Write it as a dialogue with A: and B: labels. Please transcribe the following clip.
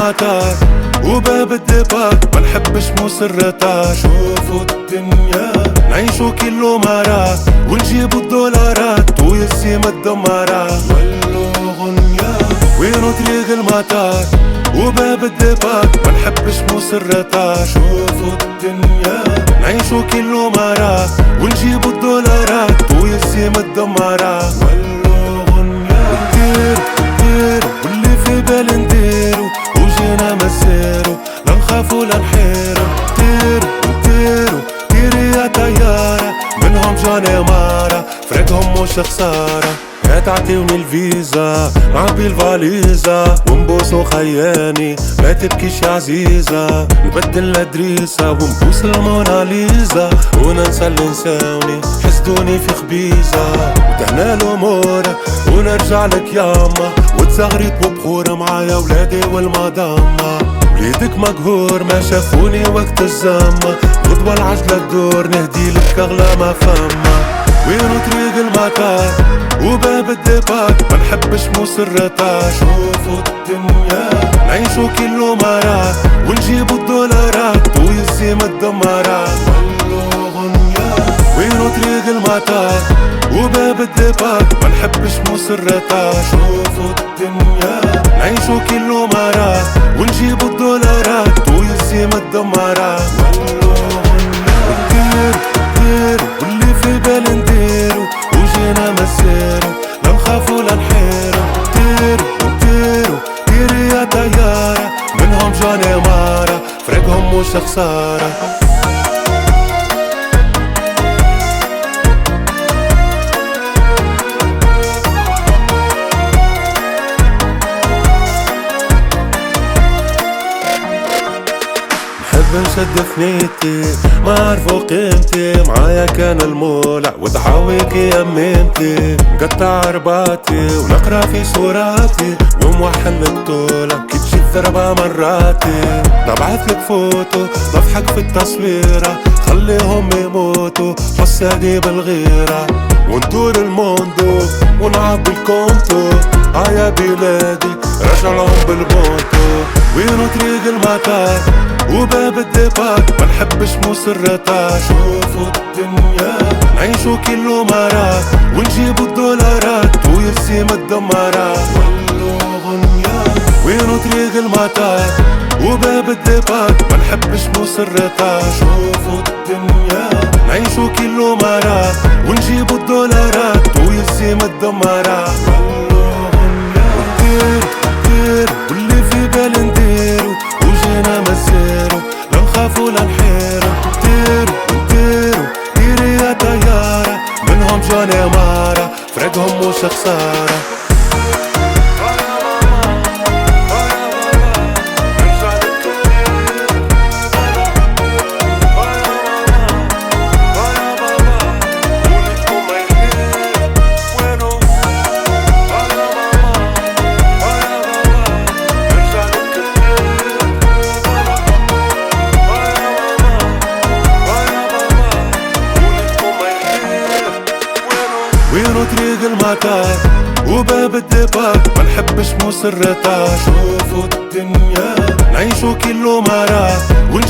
A: المطار وباب الديبار، ما نحبش مسرطات. شوفوا الدنيا نعيشو كيلومترات ونجيبو الدولارات ويسيم الدمارات. ولو غنيا وينو طريق المطار وباب الديبار، ما نحبش مسرطات. شوفوا الدنيا نعيشو كيلومترات ونجيبو الدولارات ويسيم الدمارات. ولو غنيا نديرو واللي في بالي نديرو وجينا مسيرو، لا نخافو لا نحيرو. ديرو ديري يا طيارة منهم جاني مارة، فريقهم مش خسارة. يا تعطيوني الفيزا نعبي الفاليزا ونبوسو خياني، ما تبكيش يا عزيزة. نبدل الادريسة ونبوس الموناليزا وننسى اللي نساوني، حسدوني في خبيزة. وتهنا الامور ونرجع لك ياما، وتزغريت وبخور معايا ولادي والمدامة. وليدك مقهور ما شافوني وقت الزامة، غدوة العجلة تدور نهدي لك اغلى ما فما. وينو طريق المطار وباب الديبار، ما نحبش مسرطات. شوفوا الدنيا نعيشو كيلومترات ونجيبو الدولارات ويسيم الدمارات. ولو غنيا وينو طريق المطار وباب الديبار، ما نحبش مسرطات. شوفوا الدنيا نعيشو كيلومترات ونجيبو الدولارات ويسيم الدمارات. ولو غنيا نديرو واللي في بالي نديرو وجينا مسيرو، لا نخافو لا نحيرو. ديري يا طيارة منهم جاني مارة، فريقهم مش خسارة. نشد فنيتي ما عرفوا قيمتي، معايا كان المولع ودعاويك يميمتي. مقطع رباطي ونقرا في صوراتي وموحل الطولة كي تجي الضربة مراتي. نبعثلك فوتو نضحك في التصويرة، خليهم يموتوا حسادي بالغيرة. وندور الموندو ونعبي الكونتو، يا بلادي رجع لهم بالبونتو. وينو طريق المطار وباب الديبار، ما نحبش مسرطات. شوفوا الدنيا نعيشو كيلومترات ونجيبو الدولارات ويرسيم الدمارات. ولو غنيا وينو طريق المطار وباب الديبار، ما نحبش مسرطات. شوفوا الدنيا نعيشو كيلومترات ونجيبو الدولارات ويرسيم الدمارات. ولو غنيا نديرو واللي في بالي نديرو وجينا مسيرو، لا نخافو لا نحيرو. ديري يا طيارة منهم جاني مارة، فريقهم مش خسارة. وينو طريق المطار وباب الديبار، ما نحبش مسرطات. شوفوا الدنيا نعيشو كيلومترات